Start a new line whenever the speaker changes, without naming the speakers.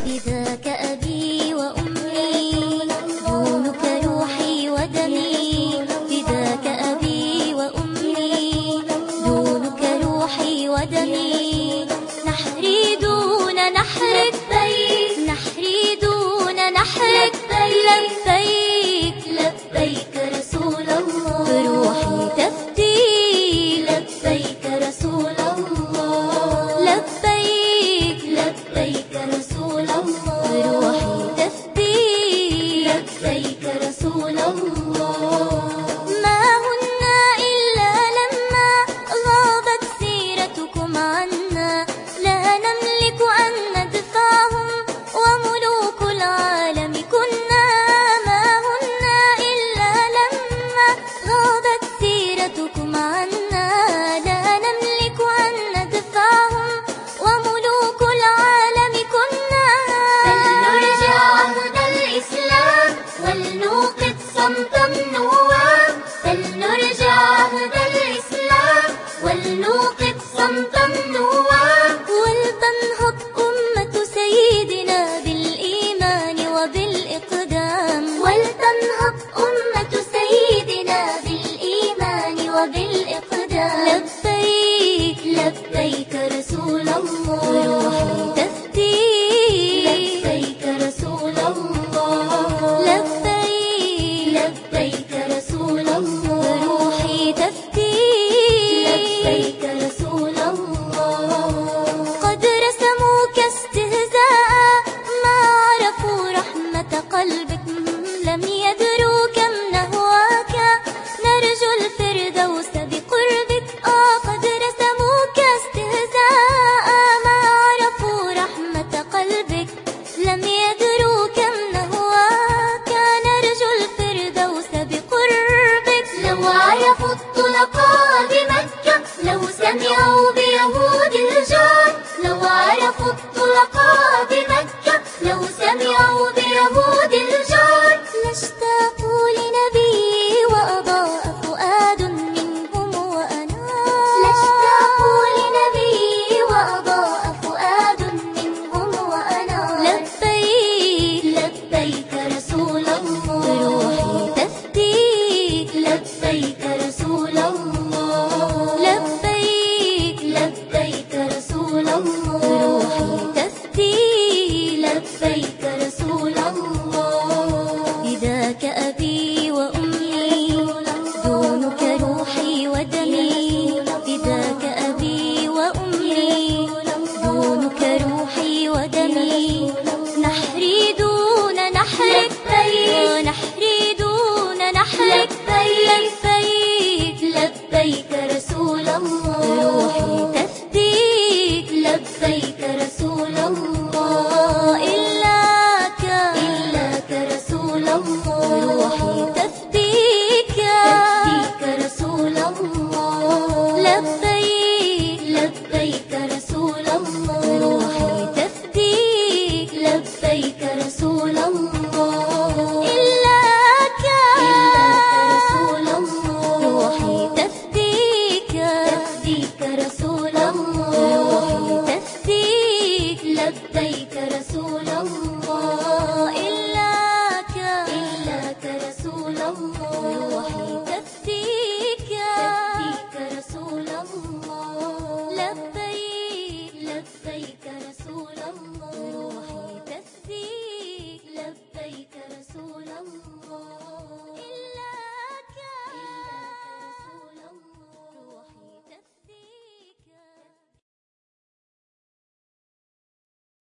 فداك أبي وأمي، دونك روحي ودمي. فداك أبي وأمي، دونك روحي ودمي. نحري دون نحرك بيك، نحري دون نحرك بيك. لبيك لبيك رسول الله، بروحي تفدي. لبيك رسول الله، لبيك لبيك رسول الله، بروحي تفدي. لبيك رسول الله. ما هن إلا لما غابت سيرتكم عنا، لا نملك أن ندفعهم وملوك العالم كنا. ما هن إلا لما غابت سيرتكم عنا، لا نملك أن ندفعهم وملوك العالم كنا. فلنرجع عهد الإسلام ولنوقظ صمت النوام. فلنرجع عهد الإسلام ولنوقظ صمت النوام. ولتنهض أمة سيدنا بالإيمان وبالإقدام. ولتنهض أمة سيدنا بالإيمان وبالإقدام. لبيك لبيك رسول الله، روحي تفدي. لبيك رسول الله، لبيك لبيك رسول الله، روحي تفدي. لبيك رسول الله. قد رسموك استهزاء، ما عرفوا رحمة قلبك. لم يدروا كم نهواك، نرجو الفردوس بقربك. قد رسموك استهزاء، ما عرفوا رحمة قلبك. لم يدروا كم نهواك، نرجو الفردوس بقربك. لو عرفوا الطلقاء بمكة، لو سمعوا بيهود الجار. لو عرفوا الطلقاء بمكة، لو سمعوا بيهود الجار. لاشتاقوا لنبي وأضاء فؤاد منهم وأنار. لاشتاقوا لنبي وأضاء فؤاد منهم وأنار. لبيك لبيك رسول الله، روحي تفديك. لبيك رسول الله، لبيك لبيك رسول الله، روحي تفدي. لبيك رسول الله. فداك أبي وأمي، دونك روحي ودمي. فداك أبي وأمي، دونك روحي ودمي. نحري دون نحرك بيك، نحري دون نحرك بيك. لبيك لبيك رسول الله، روحي تفديك. لبيك رسول الله.